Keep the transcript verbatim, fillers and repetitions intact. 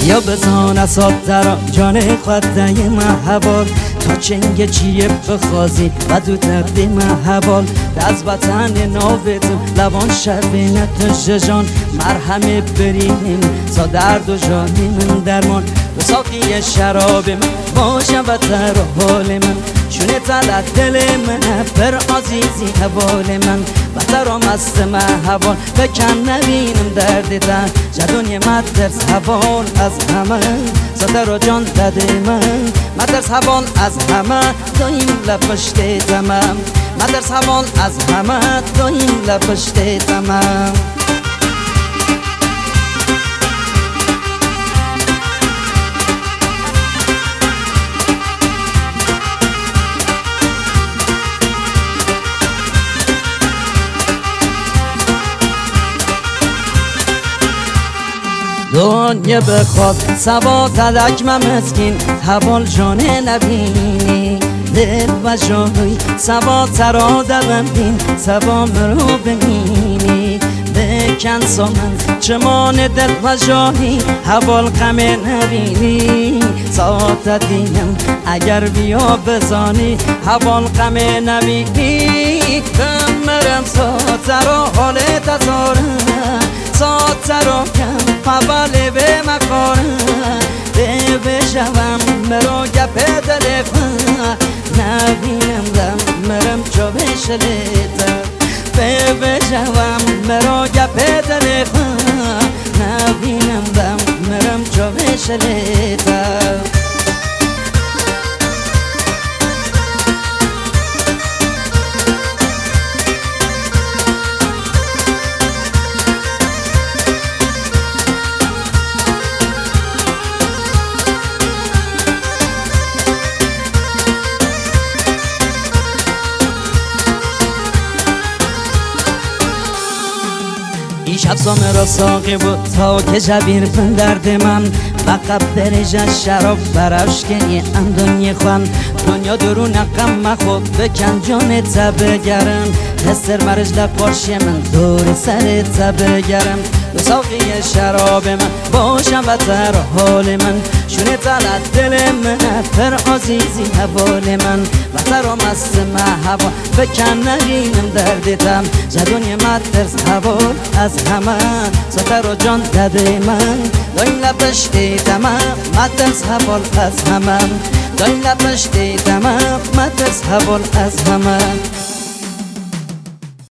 یا بزان اساد در جان خود دای محبال تا چنگ چیه بخوازی و دو تقدی محبال دست وطن ناویتم لبان شربینت ججان مرهمه بریم سا درد و جانی من درمان دو ساقی شراب من باشم و تر حال من شونه تلت دل من بر عزیزی حوال من و ترام است محبال بکن نبینم درد تن جدونی مدرس حوال از همه ساتر و جان داده من مدرس حوال از همه دایم لپشت تمام مدرس حوال از همه دایم لپشت تمام دنیا بخواد سبا تلک مسکین حوال جانه نبینی دل و جای سبا ترا دلم بین سبا مرو ببینی بکن سامن چمان دل و جایی حوال غم نبینی ساعت دیم اگر بیا بزانی حوال غم نبینی بمرم ساعت را حال تزارم ساعت را کم حواله به مکارم به بشوم مرا گپ دلفن نبینم دم مرم چو بشلیتم به بشوم مرا گپ دلفن نبینم دم مرم چو بشلیتم شب سامه را ساقی بود تا که جبیر کن درد من فقط برجن شراب برش کنی ام دنیا خوان دنیا درون غم مخوب بکن جان تبگرم هستر مرج لپارشی من دور سر تبگرم دو ساقی شراب من باشم و تر حال من شونه تلت دل من پر عزیزی حوال من و ترام است محبا بکن نبینم دردتم جدونی مدرس حوال از همه ساتر و جان داده من دایم لپشتی تمام مدرس حوال از همه دایم لپشتی تمام مدرس حوال از همه